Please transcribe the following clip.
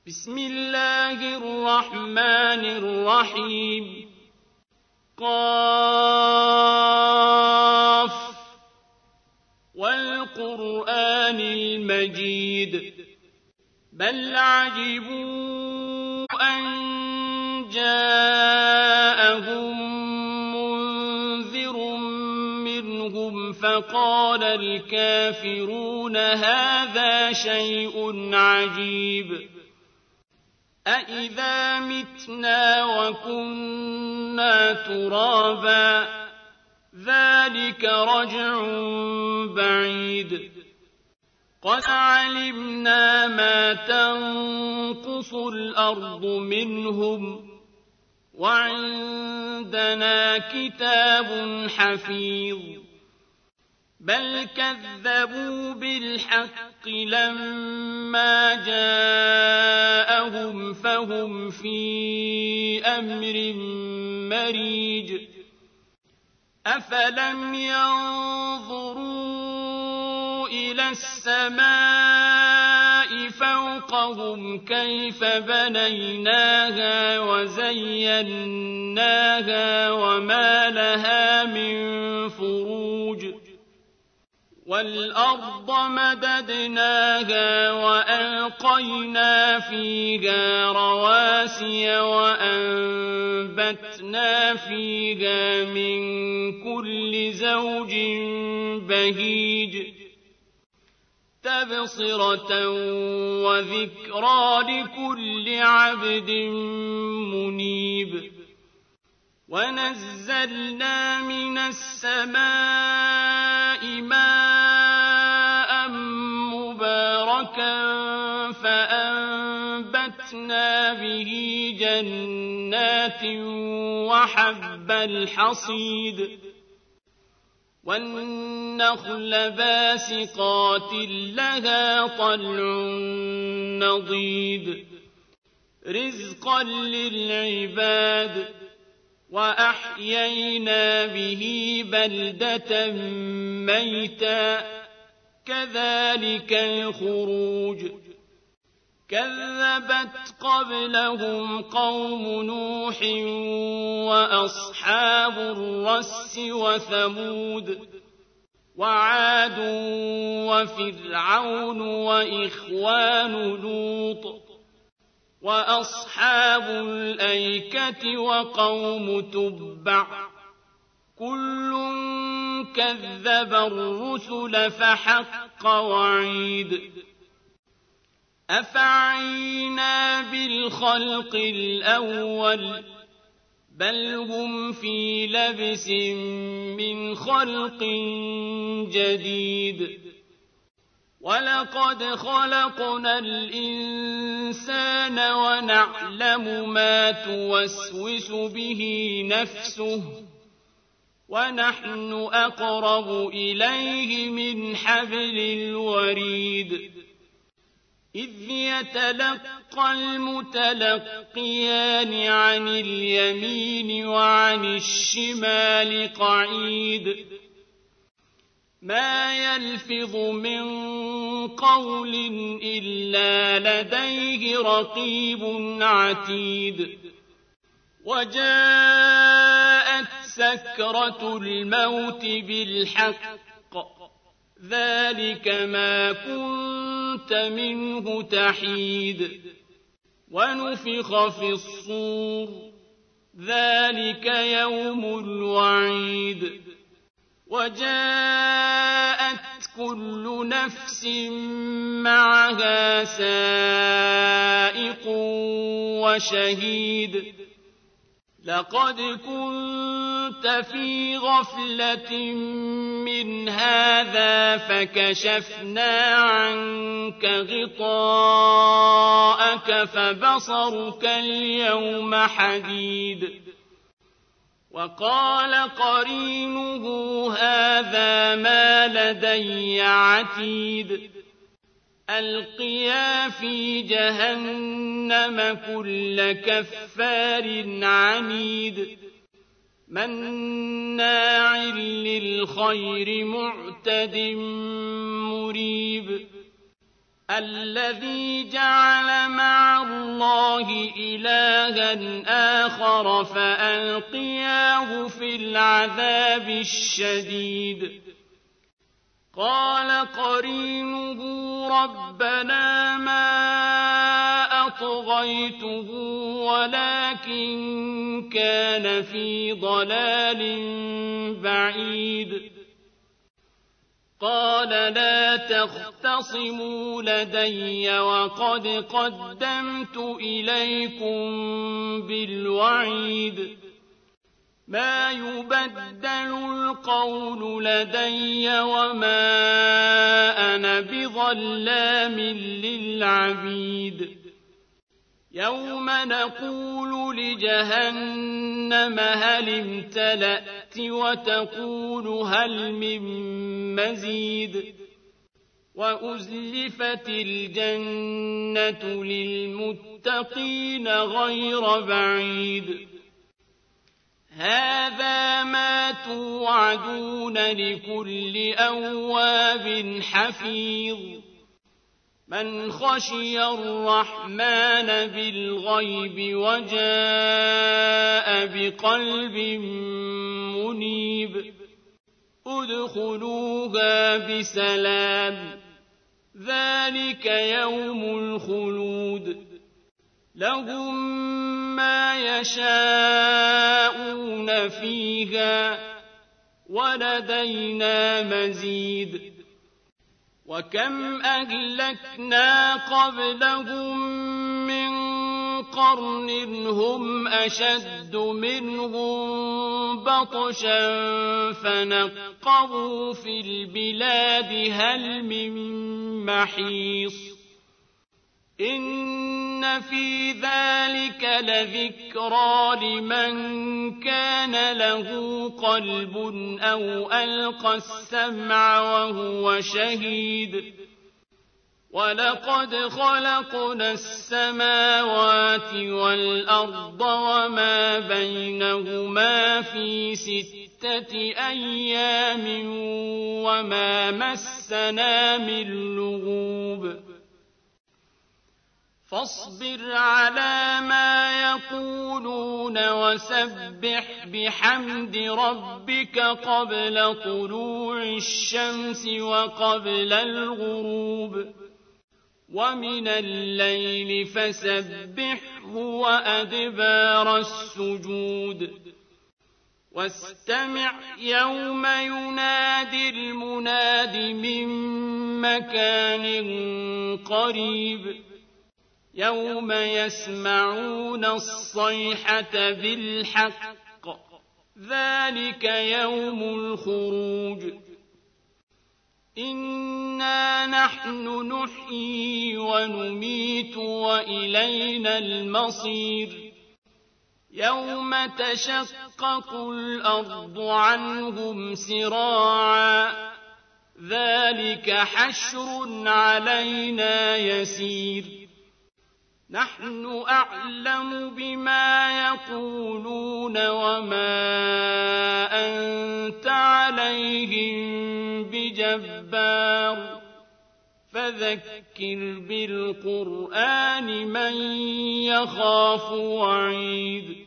بسم الله الرحمن الرحيم قاف والقرآن المجيد بل عجبوا أن جاءهم منذر منهم فقال الكافرون هذا شيء عجيب أإذا متنا وكنا ترابا ذلك رجع بعيد قد علمنا ما تنقص الأرض منهم وعندنا كتاب حفيظ بل كذبوا بالحق لما جاءهم فهم في أمر مريج أفلم ينظروا إلى السماء فوقهم كيف بنيناها وزيناها وما لها من فروج والأرض مددناها وألقينا فيها رواسي وأنبتنا فيها من كل زوج بهيج تبصرة وذكرى لكل عبد منيب ونزلنا من السماء ماء مباركا فأنبتنا به جنات وحب الحصيد والنخل باسقات لها طلع نضيد رزقا للعباد وأحيينا به بلدة ميتا كذلك الخروج كذبت قبلهم قوم نوح وأصحاب الرس وثمود وعاد وفرعون وإخوان لوط وأصحاب الأيكة وقوم تبع كل كذب الرسل فحق وعيد أفعينا بالخلق الأول بل هم في لبس من خلق جديد ولقد خلقنا الإنسان ونعلم ما توسوس به نفسه ونحن أقرب إليه من حبل الوريد إذ يتلقى المتلقيان عن اليمين وعن الشمال قعيد ما يلفظ من قول إلا لديه رقيب عتيد وجاءت سكرة الموت بالحق ذلك ما كنت منه تحيد ونفخ في الصور ذلك يوم الوعيد وجاءت كل نفس معها سائق وشهيد لقد كنت في غفلة من هذا فكشفنا عنك غطاءك فبصرك اليوم حديد وقال قرينه هذا ما لدي عتيد ألقيا في جهنم كل كفار عنيد مناع للخير معتد مريب الذي جعل مع الله إلها آخر فألقياه في العذاب الشديد قال قرينه ربنا ما أطغيته ولكن كان في ضلال بعيد قال لا تختصموا لدي وقد قدمت إليكم بالوعيد ما يبدل القول لدي وما أنا بظلام للعبيد يوم نقول لجهنم هل امتلأت وتقول هل من مزيد وأزلفت الجنة للمتقين غير بعيد هذا ما توعدون لكل أواب حفيظ من خشي الرحمن بالغيب وجاء بقلب منيب ادخلوها بسلام ذلك يوم الخلود لهم ما يشاءون فيها ولدينا مزيد وكم أهلكنا قبلهم من قرن هم أشد منهم بطشا فنقبوا في البلاد هل من محيص إن في ذلك لذكرى لمن كان له قلب أو ألقى السمع وهو شهيد ولقد خلقنا السماوات والأرض وما بينهما في 6 أيام وما مسنا من لغوب فاصبر على ما يقولون وسبح بحمد ربك قبل طلوع الشمس وقبل الغروب ومن الليل فسبحه وأدبار السجود واستمع يوم ينادي المناد من مكان قريب يوم يسمعون الصيحة بالحق ذلك يوم الخروج إنا نحن نحيي ونميت وإلينا المصير يوم تشقق الأرض عنهم سراعا ذلك حشر علينا يسير نحن أعلم بما يقولون وما أنت عليهم بجبار فذكر بالقرآن من يخاف وعيد